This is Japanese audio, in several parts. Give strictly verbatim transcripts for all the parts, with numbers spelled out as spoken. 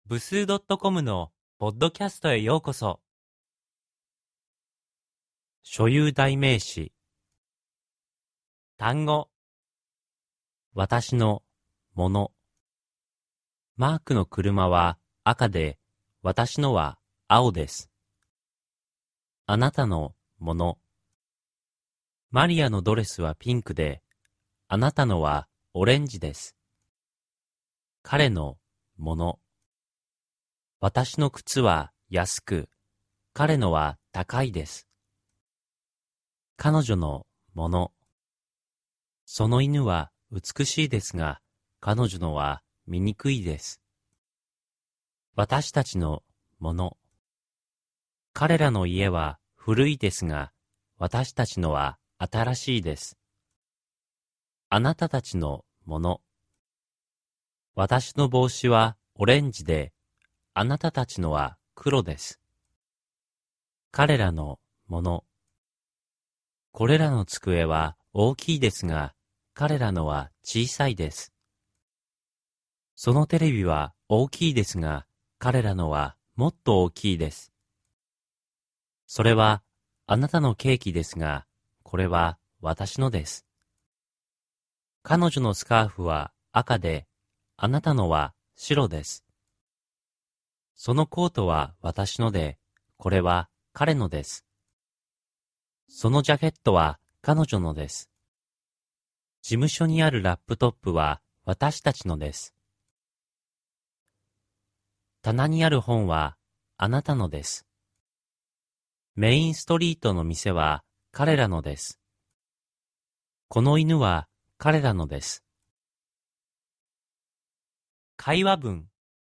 部数 .com のポッドキャストへようこそ。所有代名詞。単語。私のもの。マークの車は赤で、私のは青です。あなたのもの。マリアのドレスはピンクで、あなたのはオレンジです。彼のもの。私の靴は安く、彼のは高いです。彼女のもの。その犬は美しいですが、彼女のは醜いです。私たちのもの。彼らの家は古いですが、私たちのは新しいです。あなたたちのもの。私の帽子はオレンジで、あなたたちのは黒です。彼らのもの。これらの机は大きいですが、彼らのは小さいです。そのテレビは大きいですが、彼らのはもっと大きいです。それはあなたのケーキですが、これは私のです。彼女のスカーフは赤で、あなたのは白です。そのコートは私ので、これは彼のです。そのジャケットは彼女のです。事務所にあるラップトップは私たちのです。棚にある本はあなたのです。メインストリートの店は彼らのです。この犬は彼らのです。会話文。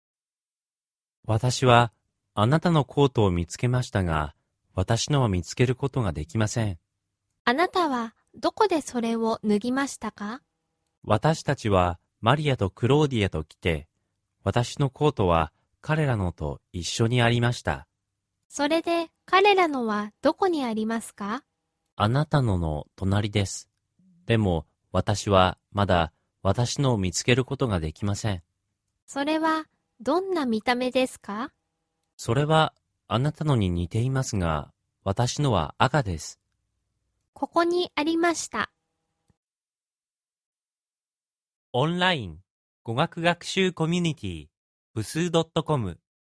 私はあなたのコートを見つけましたが、私のは見つけることができません。 あなたはどこでそれを脱ぎましたか？ 私たちはマリアとクローディアと来て、私のコートは彼らのと一緒にありました。 それで彼らのはどこにありますか？ あなたのの隣です。でも私はまだ私のを見つけることができません。 それはどんな見た目ですか？ それはあなたのに似ていますが、私のは赤です。 ここにありました。 オンライン語学学習コミュニティ部数 .com